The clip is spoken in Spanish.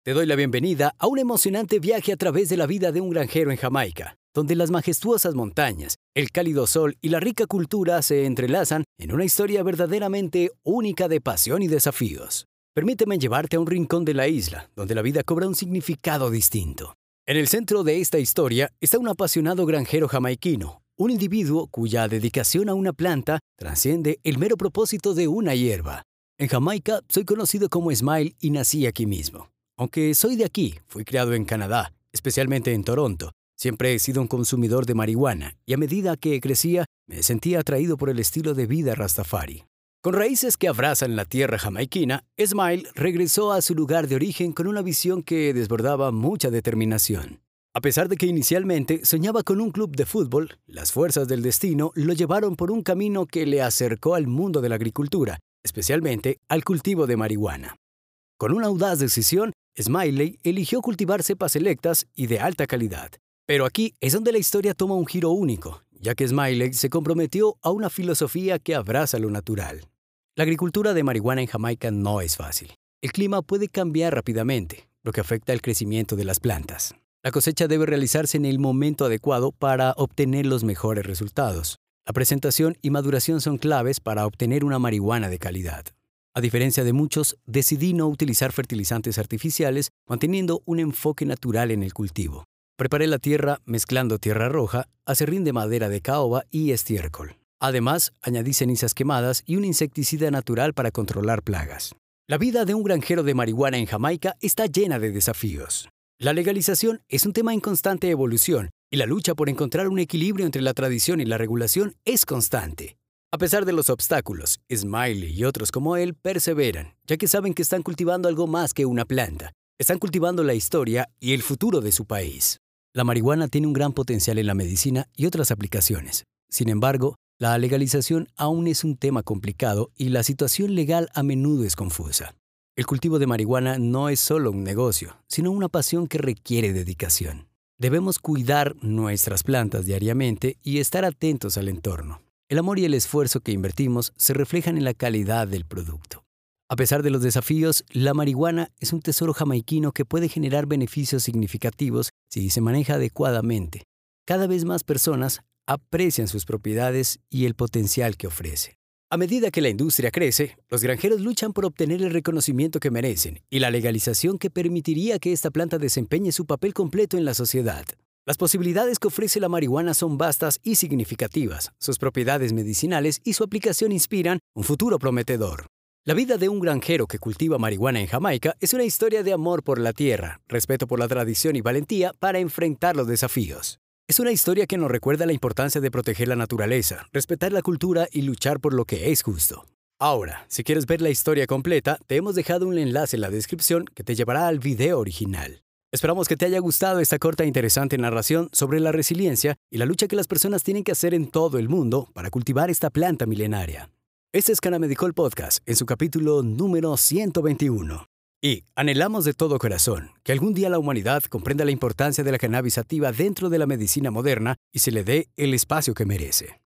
Te doy la bienvenida a un emocionante viaje a través de la vida de un granjero en Jamaica, donde las majestuosas montañas, el cálido sol y la rica cultura se entrelazan en una historia verdaderamente única de pasión y desafíos. Permíteme llevarte a un rincón de la isla, donde la vida cobra un significado distinto. En el centro de esta historia está un apasionado granjero jamaiquino, un individuo cuya dedicación a una planta trasciende el mero propósito de una hierba. En Jamaica soy conocido como Smile y nací aquí mismo. Aunque soy de aquí, fui criado en Canadá, especialmente en Toronto. Siempre he sido un consumidor de marihuana y a medida que crecía me sentía atraído por el estilo de vida rastafari. Con raíces que abrazan la tierra jamaiquina, Smile regresó a su lugar de origen con una visión que desbordaba mucha determinación. A pesar de que inicialmente soñaba con un club de fútbol, las fuerzas del destino lo llevaron por un camino que le acercó al mundo de la agricultura, especialmente al cultivo de marihuana. Con una audaz decisión, Smiley eligió cultivar cepas selectas y de alta calidad. Pero aquí es donde la historia toma un giro único, ya que Smiley se comprometió a una filosofía que abraza lo natural. La agricultura de marihuana en Jamaica no es fácil. El clima puede cambiar rápidamente, lo que afecta el crecimiento de las plantas. La cosecha debe realizarse en el momento adecuado para obtener los mejores resultados. La presentación y maduración son claves para obtener una marihuana de calidad. A diferencia de muchos, decidí no utilizar fertilizantes artificiales, manteniendo un enfoque natural en el cultivo. Preparé la tierra mezclando tierra roja, aserrín de madera de caoba y estiércol. Además, añadí cenizas quemadas y un insecticida natural para controlar plagas. La vida de un granjero de marihuana en Jamaica está llena de desafíos. La legalización es un tema en constante evolución y la lucha por encontrar un equilibrio entre la tradición y la regulación es constante. A pesar de los obstáculos, Smiley y otros como él perseveran, ya que saben que están cultivando algo más que una planta. Están cultivando la historia y el futuro de su país. La marihuana tiene un gran potencial en la medicina y otras aplicaciones. Sin embargo, la legalización aún es un tema complicado y la situación legal a menudo es confusa. El cultivo de marihuana no es solo un negocio, sino una pasión que requiere dedicación. Debemos cuidar nuestras plantas diariamente y estar atentos al entorno. El amor y el esfuerzo que invertimos se reflejan en la calidad del producto. A pesar de los desafíos, la marihuana es un tesoro jamaiquino que puede generar beneficios significativos si se maneja adecuadamente. Cada vez más personas aprecian sus propiedades y el potencial que ofrece. A medida que la industria crece, los granjeros luchan por obtener el reconocimiento que merecen y la legalización que permitiría que esta planta desempeñe su papel completo en la sociedad. Las posibilidades que ofrece la marihuana son vastas y significativas. Sus propiedades medicinales y su aplicación inspiran un futuro prometedor. La vida de un granjero que cultiva marihuana en Jamaica es una historia de amor por la tierra, respeto por la tradición y valentía para enfrentar los desafíos. Es una historia que nos recuerda la importancia de proteger la naturaleza, respetar la cultura y luchar por lo que es justo. Ahora, si quieres ver la historia completa, te hemos dejado un enlace en la descripción que te llevará al video original. Esperamos que te haya gustado esta corta e interesante narración sobre la resiliencia y la lucha que las personas tienen que hacer en todo el mundo para cultivar esta planta milenaria. Este es Canamedicol Podcast en su capítulo número 121. Y anhelamos de todo corazón que algún día la humanidad comprenda la importancia de la cannabis sativa dentro de la medicina moderna y se le dé el espacio que merece.